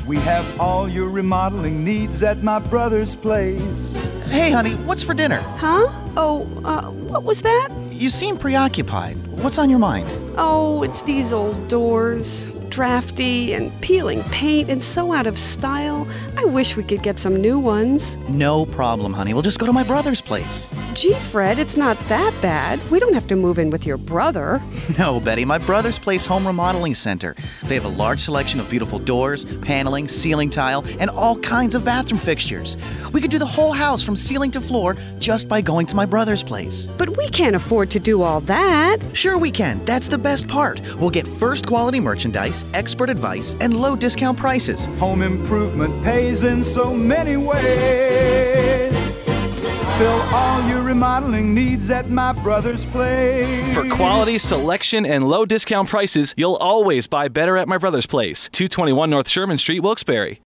We have all your remodeling needs at my brother's place. Hey, honey, what's for dinner? Huh? Oh, what was that? You seem preoccupied. What's on your mind? Oh, it's these old doors. Drafty and peeling paint and so out of style. I wish we could get some new ones. No problem, honey. We'll just go to my brother's place. Gee, Fred, it's not that bad. We don't have to move in with your brother. No, Betty, my brother's place home remodeling center. They have a large selection of beautiful doors, paneling, ceiling tile, and all kinds of bathroom fixtures. We could do the whole house from ceiling to floor just by going to my brother's place. But we can't afford to do all that. Sure we can. That's the best part. We'll get first quality merchandise, expert advice, and low discount prices. Home improvement pays in so many ways. Fill all your remodeling needs at my brother's place. For quality, selection, and low discount prices, you'll always buy better at my brother's place. 221 North Sherman Street, Wilkes-Barre.